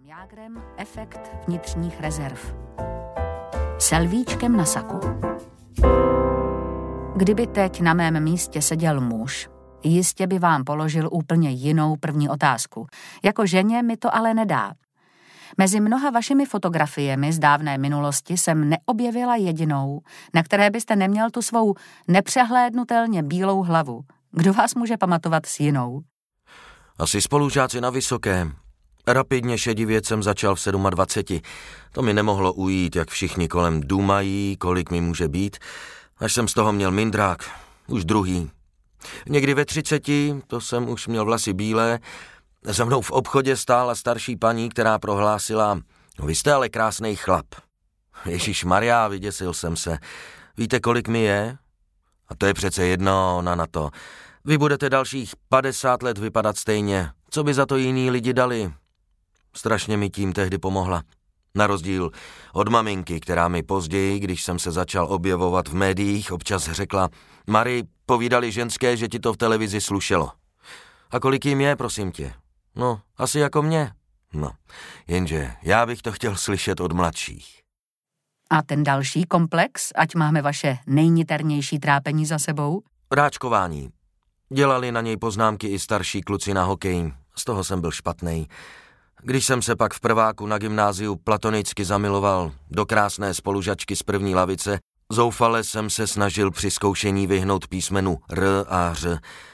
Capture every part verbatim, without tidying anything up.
Jágrem efekt vnitřních rezerv. Selvíčkem na saku. Kdyby teď na mém místě seděl muž, jistě by vám položil úplně jinou první otázku. Jako ženě mi to ale nedá. Mezi mnoha vašimi fotografiemi z dávné minulosti jsem neobjevila jedinou, na které byste neměl tu svou nepřehlédnutelně bílou hlavu. Kdo vás může pamatovat s jinou? Asi spolužáci na vysoké. Rapidně šedivět jsem začal v dvaceti sedmi. To mi nemohlo ujít, jak všichni kolem dumají, kolik mi může být, až jsem z toho měl mindrák, už druhý. Někdy ve třiceti, to jsem už měl vlasy bílé, za mnou v obchodě stála starší paní, která prohlásila: "Vy jste ale krásnej chlap." Ježišmarjá, vyděsil jsem se. Víte, kolik mi je? A to je přece jedno, ona na to. Vy budete dalších padesát let vypadat stejně. Co by za to jiní lidi dali? Strašně mi tím tehdy pomohla. Na rozdíl od maminky, která mi později, když jsem se začal objevovat v médiích, občas řekla: "Mary, povídali ženské, že ti to v televizi slušelo." A kolik jim je, prosím tě? No, asi jako mě. No, jenže já bych to chtěl slyšet od mladších. A ten další komplex, ať máme vaše nejniternější trápení za sebou? Ráčkování. Dělali na něj poznámky i starší kluci na hokej. Z toho jsem byl špatnej. Když jsem se pak v prváku na gymnáziu platonicky zamiloval do krásné spolužačky z první lavice, zoufale jsem se snažil při zkoušení vyhnout písmenu R a Ř.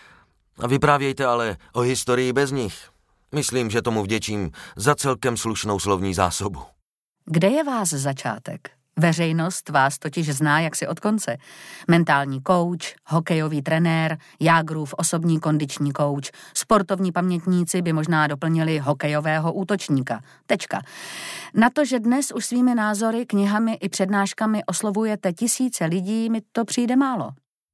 A vyprávějte ale o historii bez nich. Myslím, že tomu vděčím za celkem slušnou slovní zásobu. Kde je vás začátek? Veřejnost vás totiž zná jaksi od konce. Mentální kouč, hokejový trenér, Jágrův osobní kondiční kouč, sportovní pamětníci by možná doplnili hokejového útočníka. Tečka. Na to, že dnes už svými názory, knihami i přednáškami oslovujete tisíce lidí, mi to přijde málo.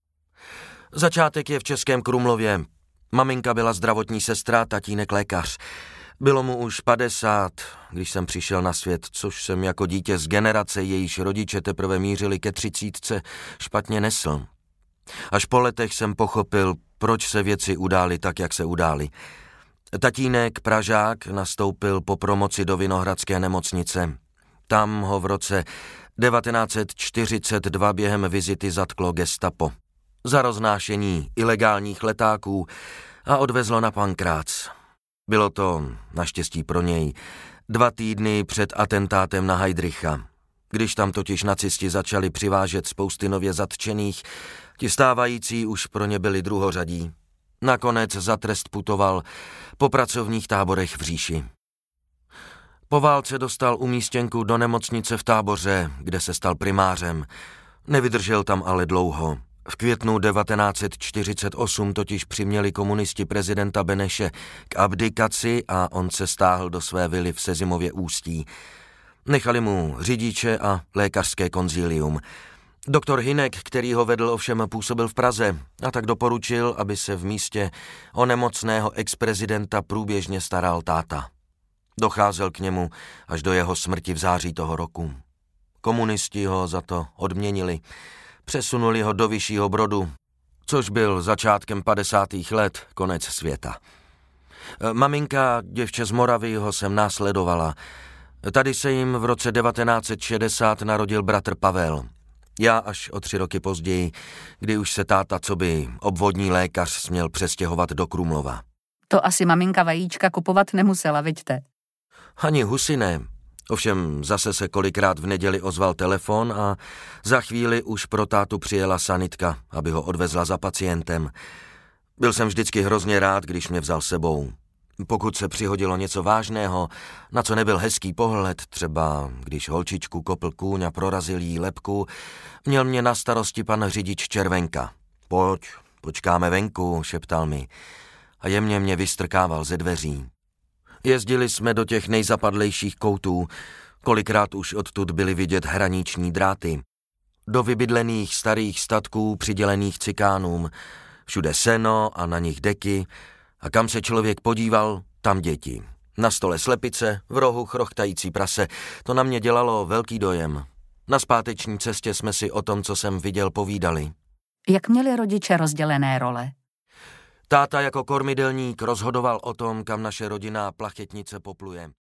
Začátek je v Českém Krumlově. Maminka byla zdravotní sestra, tatínek lékař. Bylo mu už padesát, když jsem přišel na svět, což jsem jako dítě z generace, jejíž rodiče teprve mířili ke třicítce, špatně nesl. Až po letech jsem pochopil, proč se věci udály tak, jak se udály. Tatínek, Pražák, nastoupil po promoci do Vinohradské nemocnice. Tam ho v roce devatenáct set čtyřicet dva během vizity zatklo gestapo za roznášení ilegálních letáků a odvezlo na Pankrác. Bylo to, naštěstí pro něj, dva týdny před atentátem na Heydricha. Když tam totiž nacisti začali přivážet spousty nově zatčených, ti stávající už pro ně byli druhořadí. Nakonec za trest putoval po pracovních táborech v říši. Po válce dostal umístěnku do nemocnice v Táboře, kde se stal primářem. Nevydržel tam ale dlouho. V květnu devatenáct set čtyřicet osm totiž přiměli komunisti prezidenta Beneše k abdikaci a on se stáhl do své vily v Sezimově Ústí. Nechali mu řidiče a lékařské konzilium. Doktor Hynek, který ho vedl, ovšem působil v Praze a tak doporučil, aby se v místě o nemocného ex-prezidenta průběžně staral táta. Docházel k němu až do jeho smrti v září toho roku. Komunisti ho za to odměnili. Přesunuli ho do Vyššího Brodu, což byl začátkem padesátých let konec světa. Maminka, děvče z Moravy, ho sem následovala. Tady se jim v roce devatenáct set šedesát narodil bratr Pavel. Já až o tři roky později, kdy už se táta coby obvodní lékař směl přestěhovat do Krumlova. To asi maminka vajíčka kupovat nemusela, viďte? Ani husy ne. Ovšem zase se kolikrát v neděli ozval telefon a za chvíli už pro tátu přijela sanitka, aby ho odvezla za pacientem. Byl jsem vždycky hrozně rád, když mě vzal sebou. Pokud se přihodilo něco vážného, na co nebyl hezký pohled, třeba když holčičku kopl kůň a prorazil jí lebku, měl mě na starosti pan řidič Červenka. Pojď, počkáme venku, šeptal mi a jemně mě vystrkával ze dveří. Jezdili jsme do těch nejzapadlejších koutů, kolikrát už odtud byly vidět hraniční dráty. Do vybydlených starých statků přidělených cikánům, všude seno a na nich deky, a kam se člověk podíval, tam děti. Na stole slepice, v rohu chrochtající prase, to na mě dělalo velký dojem. Na zpáteční cestě jsme si o tom, co jsem viděl, povídali. Jak měli rodiče rozdělené role? Táta jako kormidelník rozhodoval o tom, kam naše rodinná plachetnice popluje.